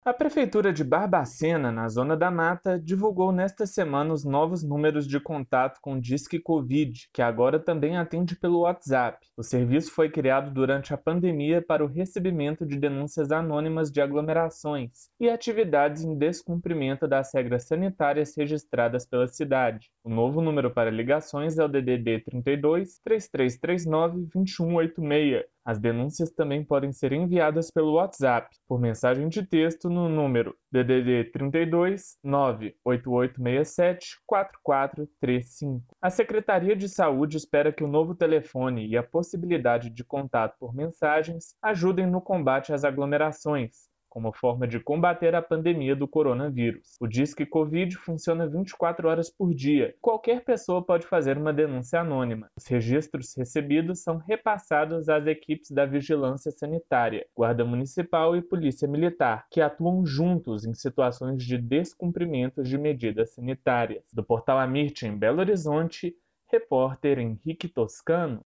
A Prefeitura de Barbacena, na Zona da Mata, divulgou nesta semana os novos números de contato com o Disque Covid, que agora também atende pelo WhatsApp. O serviço foi criado durante a pandemia para o recebimento de denúncias anônimas de aglomerações e atividades em descumprimento das regras sanitárias registradas pela cidade. O novo número para ligações é o DDD 32 3339 2186. As denúncias também podem ser enviadas pelo WhatsApp, por mensagem de texto no número DDD 32 98867 4435. A Secretaria de Saúde espera que o novo telefone e a possibilidade de contato por mensagens ajudem no combate às aglomerações, como forma de combater a pandemia do coronavírus. O Disque Covid funciona 24 horas por dia. Qualquer pessoa pode fazer uma denúncia anônima. Os registros recebidos são repassados às equipes da Vigilância Sanitária, Guarda Municipal e Polícia Militar, que atuam juntos em situações de descumprimento de medidas sanitárias. Do Portal Amirte, em Belo Horizonte, repórter Henrique Toscano.